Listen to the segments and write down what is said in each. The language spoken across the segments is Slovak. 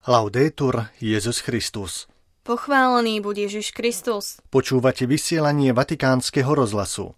Laudetur Jesus Christus. Pochválený buď Ježiš Kristus. Počúvate vysielanie Vatikánskeho rozhlasu.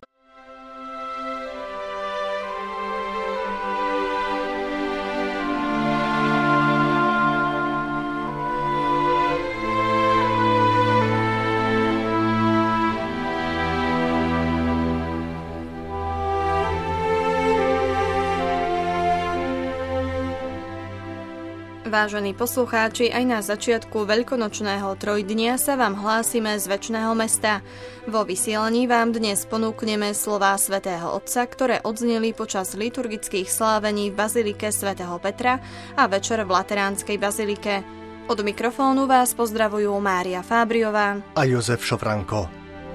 Vážení poslucháči, aj na začiatku veľkonočného trojdnia sa vám hlásime z večného mesta. Vo vysielaní vám dnes ponúkneme slová svätého Otca, ktoré odzneli počas liturgických slávení v bazilike svätého Petra a večer v Lateránskej bazilike. Od mikrofónu vás pozdravujú Mária Fábriová a Jozef Šofranko.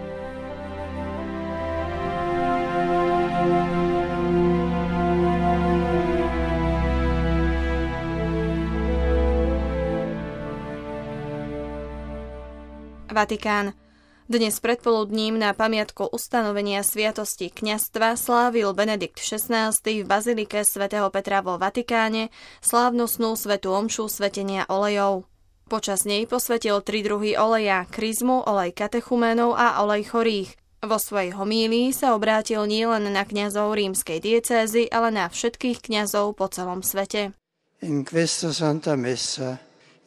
Vatikán. Dnes predpoludním na pamiatku ustanovenia sviatosti kňazstva slávil Benedikt XVI v bazilike svätého Petra vo Vatikáne slávnostnú svätú omšu svätenia olejov. Počas nej posvätil 3 druhy oleja: kryzmu, olej katechuménov a olej chorých. Vo svojej homílii sa obrátil nielen na kňazov rímskej diecézy, ale na všetkých kňazov po celom svete. In questa santa messa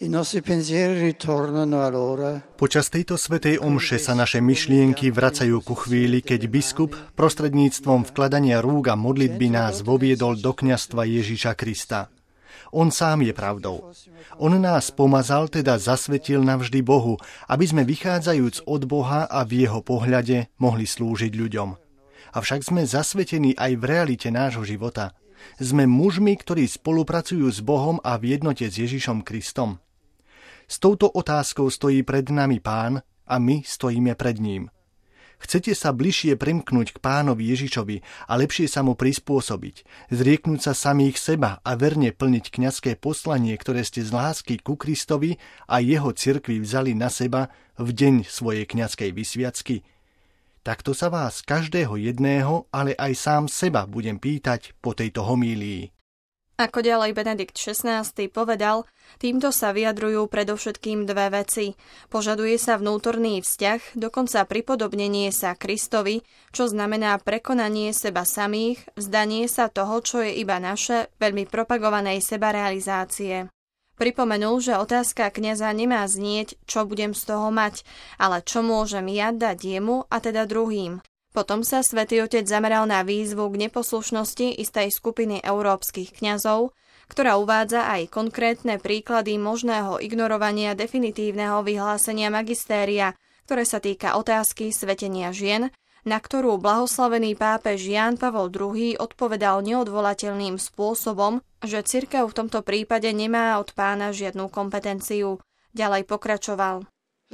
Počas tejto svätej omše sa naše myšlienky vracajú ku chvíli, keď biskup prostredníctvom vkladania rúk a modlitby nás voviedol do kňazstva Ježiša Krista. On sám je pravdou. On nás pomazal, teda zasvetil navždy Bohu, aby sme vychádzajúc od Boha a v jeho pohľade mohli slúžiť ľuďom. Avšak sme zasvetení aj v realite nášho života. Sme mužmi, ktorí spolupracujú s Bohom a v jednote s Ježišom Kristom. S touto otázkou stojí pred nami Pán a my stojíme pred ním. Chcete sa bližšie primknúť k Pánovi Ježišovi a lepšie sa mu prispôsobiť, zrieknúť sa samých seba a verne plniť kňazské poslanie, ktoré ste z lásky ku Kristovi a jeho cirkvi vzali na seba v deň svojej kňazskej vysviacky? Takto sa vás každého jedného, ale aj sám seba budem pýtať po tejto homílii. Ako ďalej Benedikt XVI povedal, týmto sa vyjadrujú predovšetkým dve veci. Požaduje sa vnútorný vzťah, dokonca pripodobnenie sa Kristovi, čo znamená prekonanie seba samých, vzdanie sa toho, čo je iba naše, veľmi propagovanej sebarealizácie. Pripomenul, že otázka kňaza nemá znieť, čo budem z toho mať, ale čo môžem ja dať jemu, a teda druhým. Potom sa Svätý Otec zameral na výzvu k neposlušnosti istej skupiny európskych kňazov, ktorá uvádza aj konkrétne príklady možného ignorovania definitívneho vyhlásenia magistéria, ktoré sa týka otázky svätenia žien, na ktorú blahoslavený pápež Ján Pavol II odpovedal neodvolateľným spôsobom, že cirkev v tomto prípade nemá od Pána žiadnu kompetenciu. Ďalej pokračoval.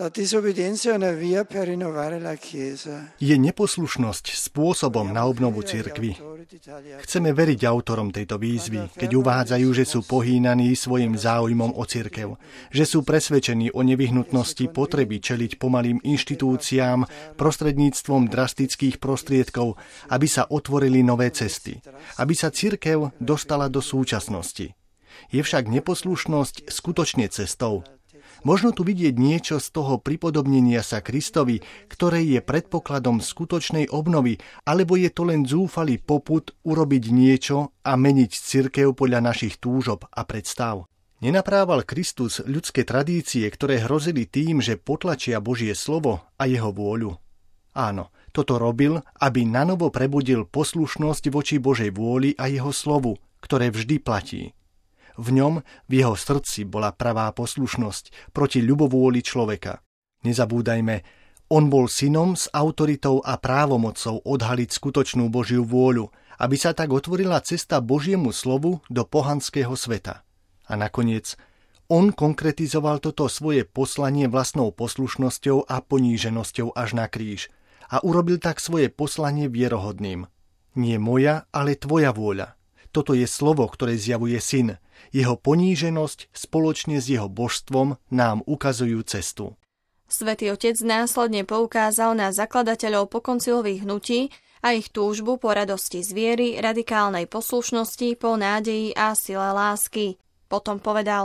Je neposlušnosť spôsobom na obnovu cirkvi. Chceme veriť autorom tejto výzvy, keď uvádzajú, že sú pohýnaní svojim záujmom o cirkev, že sú presvedčení o nevyhnutnosti potreby čeliť pomalým inštitúciám prostredníctvom drastických prostriedkov, aby sa otvorili nové cesty, aby sa cirkev dostala do súčasnosti. Je však neposlušnosť skutočne cestou? Možno tu vidieť niečo z toho pripodobnenia sa Kristovi, ktoré je predpokladom skutočnej obnovy, alebo je to len zúfalý popud urobiť niečo a meniť cirkev podľa našich túžob a predstav. Nenaprával Kristus ľudské tradície, ktoré hrozili tým, že potlačia Božie slovo a jeho vôľu? Áno, toto robil, aby nanovo prebudil poslušnosť voči Božej vôli a jeho slovu, ktoré vždy platí. V ňom, v jeho srdci bola pravá poslušnosť proti ľubovôli človeka. Nezabúdajme, on bol synom s autoritou a právomocou odhaliť skutočnú Božiu vôľu, aby sa tak otvorila cesta Božiemu slovu do pohanského sveta. A nakoniec, on konkretizoval toto svoje poslanie vlastnou poslušnosťou a poníženosťou až na kríž a urobil tak svoje poslanie vierohodným. Nie moja, ale tvoja vôľa. Toto je slovo, ktoré zjavuje syn. Jeho poníženosť spoločne s jeho božstvom nám ukazujú cestu. Svätý Otec následne poukázal na zakladateľov pokoncilových hnutí a ich túžbu po radosti z viery, radikálnej poslušnosti, po nádeji a sile lásky. Potom povedal: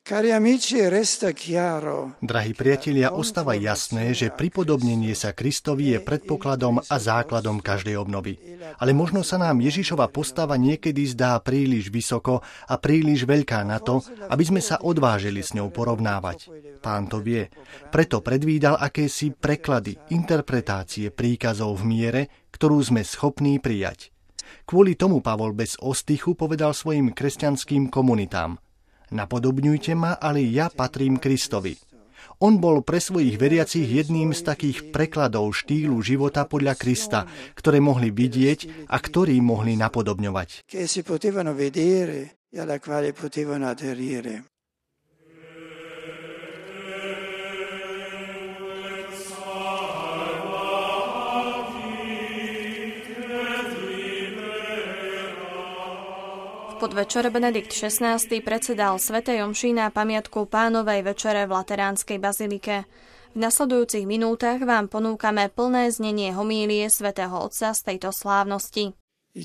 Drahí priatelia, ostáva jasné, že pripodobnenie sa Kristovi je predpokladom a základom každej obnovy. Ale možno sa nám Ježišova postava niekedy zdá príliš vysoko a príliš veľká na to, aby sme sa odvážili s ňou porovnávať. Pán to vie. Preto predvídal akési preklady, interpretácie príkazov v miere, ktorú sme schopní prijať. Kvôli tomu Pavol bez ostychu povedal svojim kresťanským komunitám: Napodobňujte ma, ale ja patrím Kristovi. On bol pre svojich veriacich jedným z takých prekladov štýlu života podľa Krista, ktoré mohli vidieť a ktorý mohli napodobňovať. V podvečer Benedikt XVI predsedal svätej omši na pamiatku Pánovej večere v Lateránskej bazilike. V nasledujúcich minútach vám ponúkame plné znenie homílie svätého Otca z tejto slávnosti.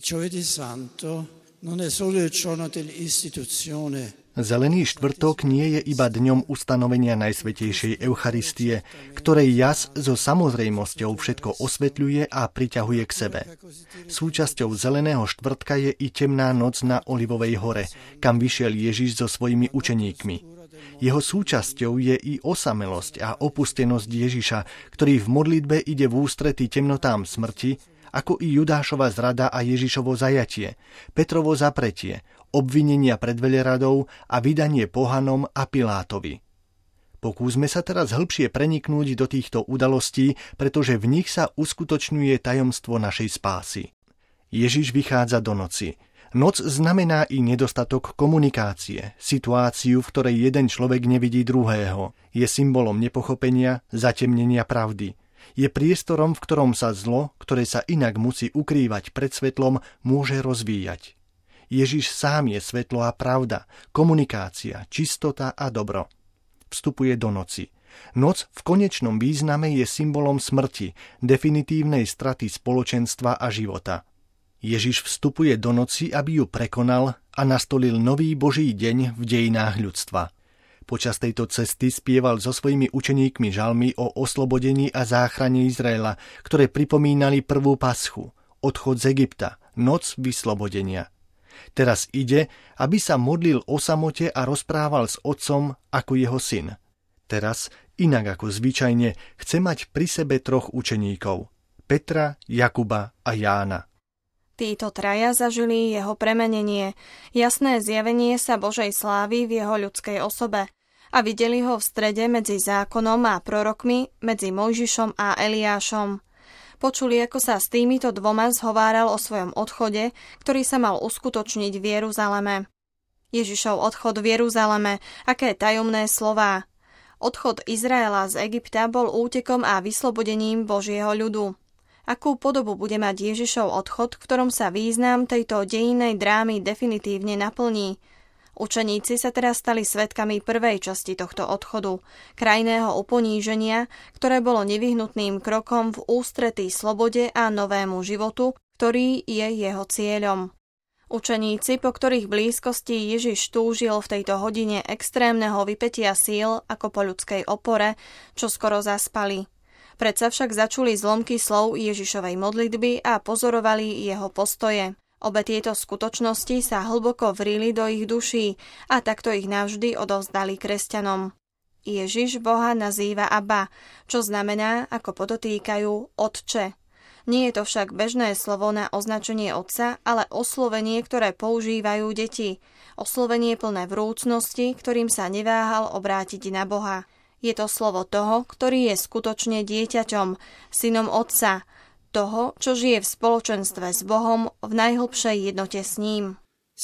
Zelený štvrtok nie je iba dňom ustanovenia Najsvätejšej Eucharistie, ktorej jas so samozrejmosťou všetko osvetľuje a priťahuje k sebe. Súčasťou Zeleného štvrtka je i temná noc na Olivovej hore, kam vyšiel Ježiš so svojimi učeníkmi. Jeho súčasťou je i osamelosť a opustenosť Ježiša, ktorý v modlitbe ide v ústrety temnotám smrti, ako i Judášova zrada a Ježišovo zajatie, Petrovo zapretie, obvinenia pred veľradou a vydanie pohanom a Pilátovi. Pokúsme sa teraz hĺbšie preniknúť do týchto udalostí, pretože v nich sa uskutočňuje tajomstvo našej spásy. Ježiš vychádza do noci. Noc znamená i nedostatok komunikácie, situáciu, v ktorej jeden človek nevidí druhého. Je symbolom nepochopenia, zatemnenia pravdy. Je priestorom, v ktorom sa zlo, ktoré sa inak musí ukrývať pred svetlom, môže rozvíjať. Ježiš sám je svetlo a pravda, komunikácia, čistota a dobro. Vstupuje do noci. Noc v konečnom význame je symbolom smrti, definitívnej straty spoločenstva a života. Ježiš vstupuje do noci, aby ju prekonal a nastolil nový Boží deň v dejinách ľudstva. Počas tejto cesty spieval so svojimi učeníkmi žalmy o oslobodení a záchrane Izraela, ktoré pripomínali prvú paschu, odchod z Egypta, noc vyslobodenia. Teraz ide, aby sa modlil o samote a rozprával s otcom ako jeho syn. Teraz, inak ako zvyčajne, chce mať pri sebe troch učeníkov: Petra, Jakuba a Jána. Títo traja zažili jeho premenenie, jasné zjavenie sa Božej slávy v jeho ľudskej osobe a videli ho v strede medzi zákonom a prorokmi, medzi Mojžišom a Eliášom. Počuli, ako sa s týmito dvoma zhováral o svojom odchode, ktorý sa mal uskutočniť v Jeruzaleme. Ježišov odchod v Jeruzaleme, aké tajomné slová. Odchod Izraela z Egypta bol útekom a vyslobodením Božieho ľudu. Akú podobu bude mať Ježišov odchod, v ktorom sa význam tejto dejinnej drámy definitívne naplní? Učeníci sa teraz stali svedkami prvej časti tohto odchodu, krajného uponíženia, ktoré bolo nevyhnutným krokom v ústretí slobode a novému životu, ktorý je jeho cieľom. Učeníci, po ktorých blízkosti Ježiš túžil v tejto hodine extrémneho vypätia síl ako po ľudskej opore, čo skoro zaspali. Predsa však začuli zlomky slov Ježišovej modlitby a pozorovali jeho postoje. Obe tieto skutočnosti sa hlboko vrili do ich duší a takto ich navždy odovzdali kresťanom. Ježiš Boha nazýva Abba, čo znamená, ako podotýkajú, Otče. Nie je to však bežné slovo na označenie otca, ale oslovenie, ktoré používajú deti. Oslovenie plné vrúcnosti, ktorým sa neváhal obrátiť na Boha. Je to slovo toho, ktorý je skutočne dieťaťom, synom otca, toho, čo žije v spoločenstve s Bohom v najhlbšej jednote s ním.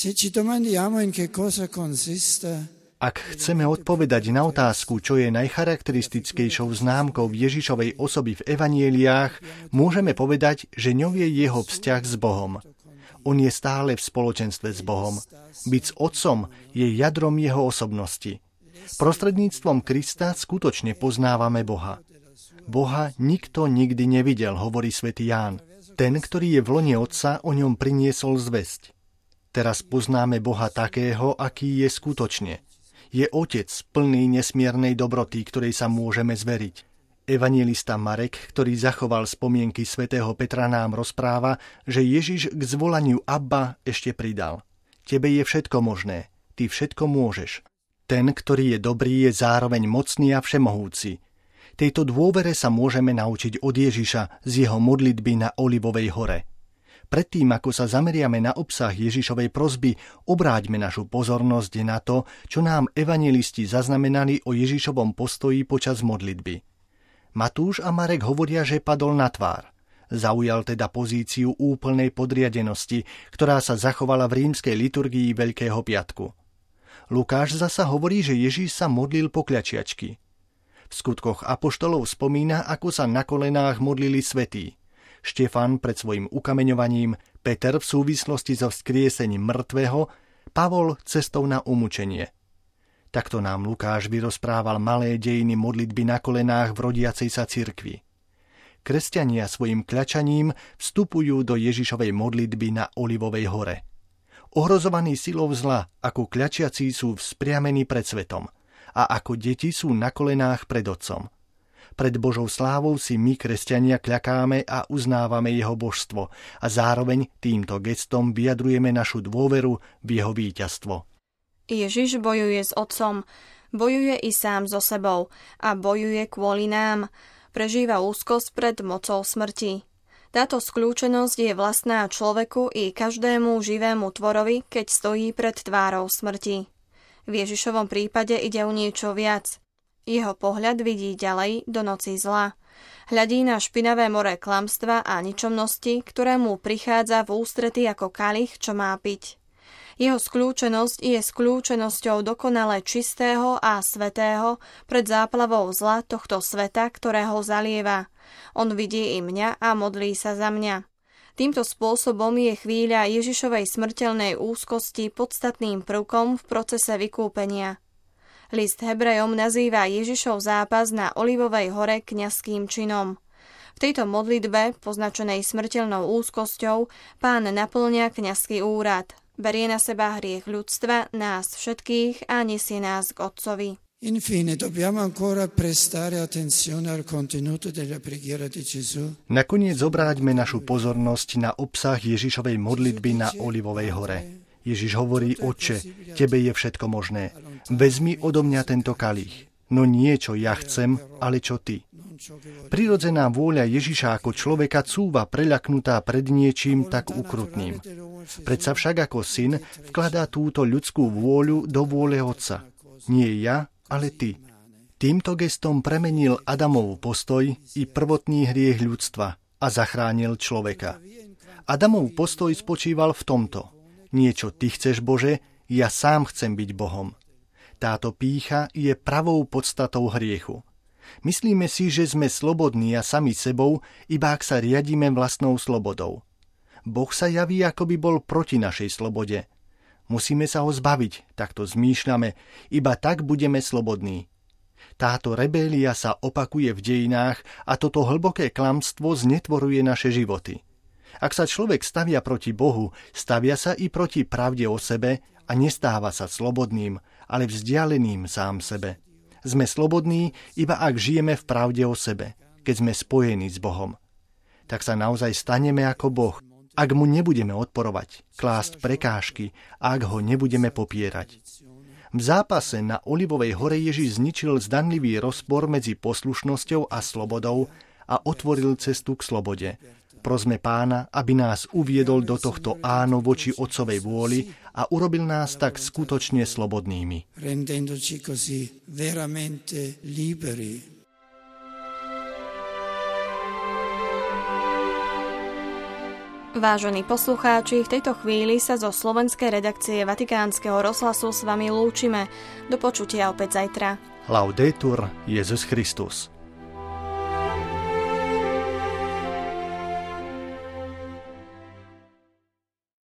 Ak chceme odpovedať na otázku, čo je najcharakteristickejšou známkou Ježišovej osoby v evanjeliách, môžeme povedať, že ňou je jeho vzťah s Bohom. On je stále v spoločenstve s Bohom. Byť s Otcom je jadrom jeho osobnosti. Prostredníctvom Krista skutočne poznávame Boha. Boha nikto nikdy nevidel, hovorí svätý Ján. Ten, ktorý je v lone Otca, o ňom priniesol zvesť. Teraz poznáme Boha takého, aký je skutočne. Je Otec plný nesmiernej dobroty, ktorej sa môžeme zveriť. Evanjelista Marek, ktorý zachoval spomienky svätého Petra, nám rozpráva, že Ježiš k zvolaniu Abba ešte pridal: Tebe je všetko možné, ty všetko môžeš. Ten, ktorý je dobrý, je zároveň mocný a všemohúci. Tejto dôvere sa môžeme naučiť od Ježiša z jeho modlitby na Olivovej hore. Predtým, ako sa zameriame na obsah Ježišovej prosby, obráťme našu pozornosť na to, čo nám evanjelisti zaznamenali o Ježišovom postoji počas modlitby. Matúš a Marek hovoria, že padol na tvár. Zaujal teda pozíciu úplnej podriadenosti, ktorá sa zachovala v rímskej liturgii Veľkého piatku. Lukáš zasa hovorí, že Ježiš sa modlil pokľačiačky. V skutkoch apoštolov spomína, ako sa na kolenách modlili svätí. Štefan pred svojim ukameňovaním, Peter v súvislosti so vzkriesením mŕtvého, Pavol cestou na umúčenie. Takto nám Lukáš vyrozprával malé dejiny modlitby na kolenách v rodiacej sa cirkvi. Kresťania svojim kľačaním vstupujú do Ježišovej modlitby na Olivovej hore. Ohrozovaní silou zla, ako kľačiaci sú vzpriamení pred svetom a ako deti sú na kolenách pred Otcom. Pred Božou slávou si my, kresťania, kľakáme a uznávame jeho božstvo a zároveň týmto gestom vyjadrujeme našu dôveru v jeho víťazstvo. Ježiš bojuje s Otcom, bojuje i sám so sebou a bojuje kvôli nám. Prežíva úzkosť pred mocou smrti. Táto skľúčenosť je vlastná človeku i každému živému tvorovi, keď stojí pred tvárou smrti. V Ježišovom prípade ide o niečo viac. Jeho pohľad vidí ďalej do noci zla. Hľadí na špinavé more klamstva a ničomnosti, ktoré mu prichádza v ústrety ako kalich, čo má piť. Jeho skľúčenosť je skľúčenosťou dokonale čistého a svätého pred záplavou zla tohto sveta, ktorého zalieva. On vidí i mňa a modlí sa za mňa. Týmto spôsobom je chvíľa Ježišovej smrteľnej úzkosti podstatným prvkom v procese vykúpenia. List Hebrejom nazýva Ježišov zápas na Olivovej hore kňazským činom. V tejto modlitbe, poznačenej smrteľnou úzkosťou, Pán naplňa kňazský úrad. Berie na seba hriech ľudstva, nás všetkých a nesie nás k Otcovi. Infine, dobbiamo ancora prestare attenzione al contenuto della preghiera di Gesù. Nakoniec obráťme našu pozornosť na obsah Ježišovej modlitby na Olivovej hore. Ježiš hovorí: Otče, tebe je všetko možné. Vezmi odo mňa tento kalich. No nie, čo ja chcem, ale čo ty. Prirodzená vôľa Ježiša ako človeka cúva preľaknutá pred niečím tak ukrutným. Predsa však ako syn vkladá túto ľudskú vôľu do vôle Otca. Nie ja, ale ty. Týmto gestom premenil Adamov postoj i prvotný hriech ľudstva a zachránil človeka. Adamov postoj spočíval v tomto: niečo ty chceš, Bože, ja sám chcem byť Bohom. Táto pýcha je pravou podstatou hriechu. Myslíme si, že sme slobodní a sami sebou, iba ak sa riadíme vlastnou slobodou. Boh sa javí, ako by bol proti našej slobode. Musíme sa ho zbaviť, takto zmýšľame, iba tak budeme slobodní. Táto rebélia sa opakuje v dejinách a toto hlboké klamstvo znetvoruje naše životy. Ak sa človek stavia proti Bohu, stavia sa i proti pravde o sebe a nestáva sa slobodným, ale vzdialeným sám sebe. Sme slobodní, iba ak žijeme v pravde o sebe, keď sme spojení s Bohom. Tak sa naozaj staneme ako Boh, ak mu nebudeme odporovať, klásť prekážky a ak ho nebudeme popierať. V zápase na Olivovej hore Ježiš zničil zdanlivý rozpor medzi poslušnosťou a slobodou a otvoril cestu k slobode. Prosme Pána, aby nás uviedol do tohto áno voči Otcovej vôli a urobil nás tak skutočne slobodnými. Rendendoci così veramente liberi. Vážení poslucháči, v tejto chvíli sa zo slovenskej redakcie Vatikánskeho rozhlasu s vami lúčime. Do počutia opäť zajtra. Laudetur Jesus Christus.